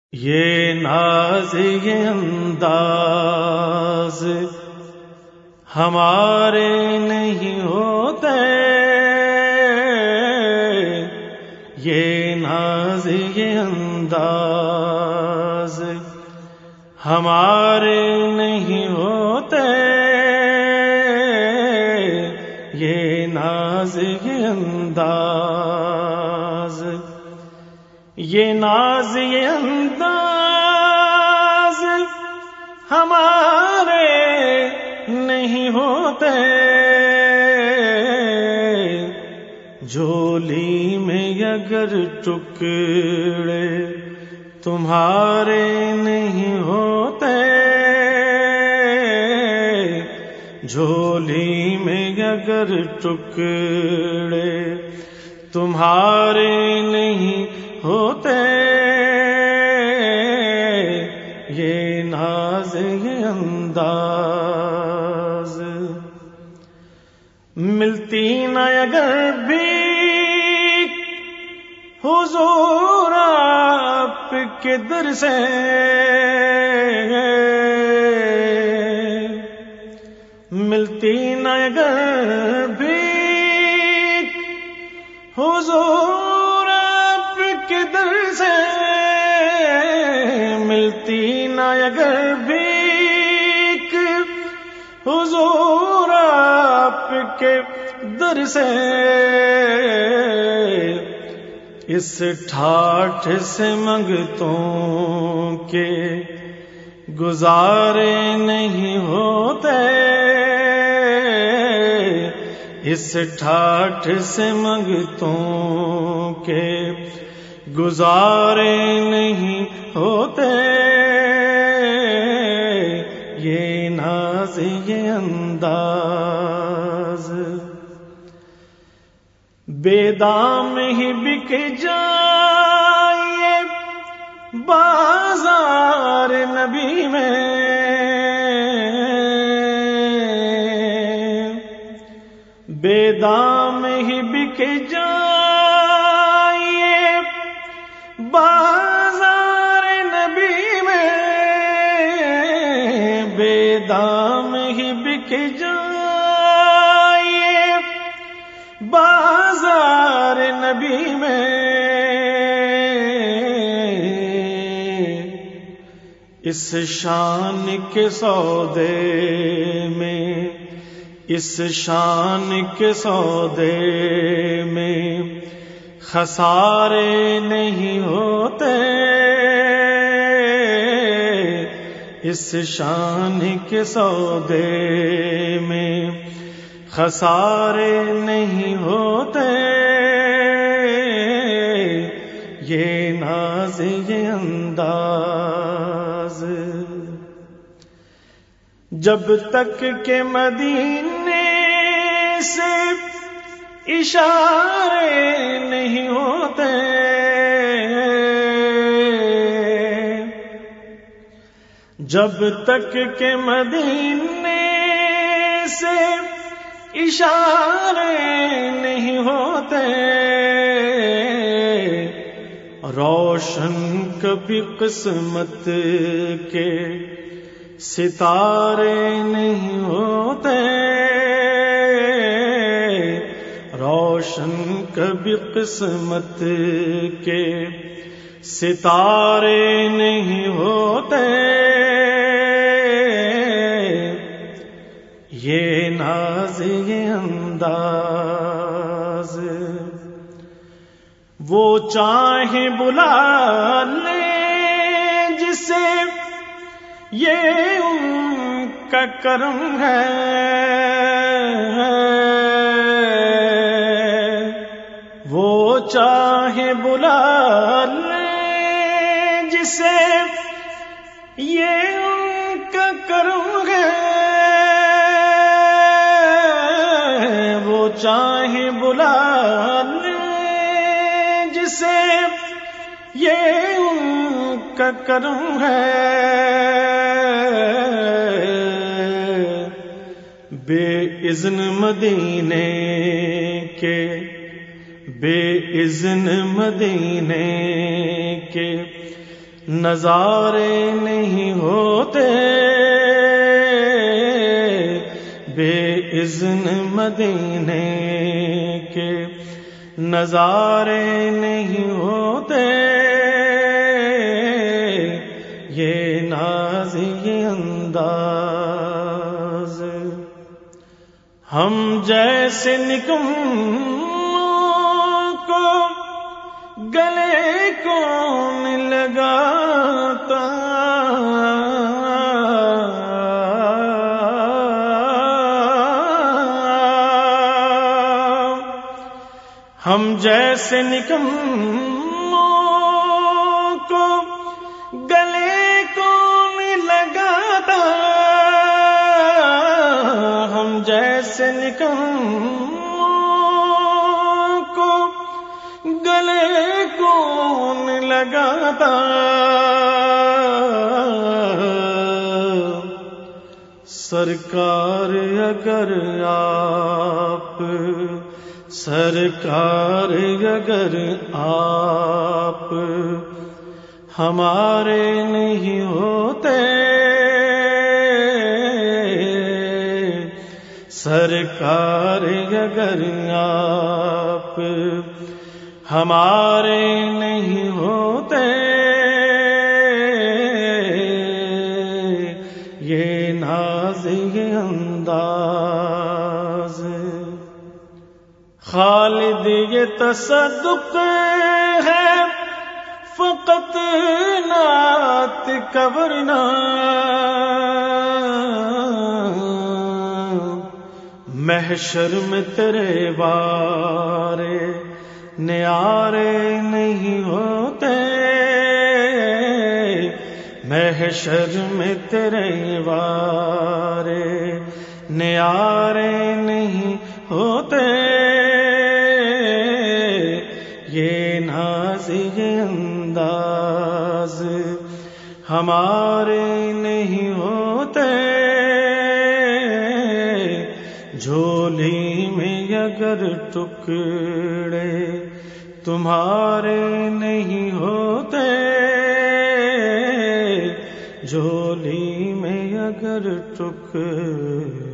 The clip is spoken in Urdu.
یہ ناز یہ انداز ہمارے نہیں ہوتے، یہ ناز یہ انداز ہمارے نہیں ہوتے، یہ ناز یہ انداز، یہ ناز یہ انداز ہمارے نہیں ہوتے، جھولی میں اگر ٹکڑے تمہارے نہیں ہوتے، جھولی میں اگر ٹکڑے تمہارے نہیں ہوتے، یہ ناز یہ انداز ملتی نہ اگر بھی حضور آپ کے در سے، ملتی نہ اگر بھی حضور آپ کے در سے، ملتی نہ اگر بھی حضور آپ کے در سے، اس ٹھاٹھ سے منگتوں کے گزارے نہیں ہوتے، اس ٹھاٹھ سے منگتوں کے گزارے نہیں ہوتے، یہ ناز یہ انداز بے دام ہی بک جائے بازار نبی میں، بے دام ہی بک جائے بازار نبی میں، بے دام ہی بک جائے بازار نبی میں، اس شان کے سودے میں، اس شان کے سودے میں خسارے نہیں ہوتے، اس شان کے سودے میں خسارے نہیں ہوتے، یہ ناز یہ انداز جب تک کہ مدینے سے اشارے نہیں ہوتے، جب تک کہ مدینے سے اشارے نہیں ہوتے، روشن کبھی قسمت کے ستارے نہیں ہوتے، روشن کبھی قسمت کے ستارے نہیں ہوتے، یہ ناز یہ انداز وہ چاہے بلا لے جسے، یہ ان کا کرم ہے، وہ چاہے بلا لے جسے، یہ ان کا کرم ہے، وہ چاہے بلا لے جسے، یہ ان کا کرم ہے، بے اذن مدینے کے، بے اذن مدینے کے نظارے نہیں ہوتے بے اذن مدینے کے، نظارے نہیں ہوتے یہ ناز یہ انداز۔ ہم جیسے نکموں کو گلے کون لگاتا، ہم جیسے نکموں کو گلے کون لگاتا، ہم جیسے نکموں کو گلے کون لگاتا، سرکار اگر آپ، سرکار اگر آپ ہمارے نہیں ہوتے، سرکار اگر آپ ہمارے نہیں ہوتے یہ ناز یہ انداز۔ خالد یہ تصدق ہے فقط نعت کا، ورنہ محشر میں تیرے بارے نیارے نہیں ہوتے، محشر میں تیرے بارے نیارے نہیں ہوتے یہ ناز یہ انداز ہمارے نہیں ہوتے، جھولی میں اگر ٹکڑے تمہارے نہیں ہوتے، جھولی میں اگر ٹکڑے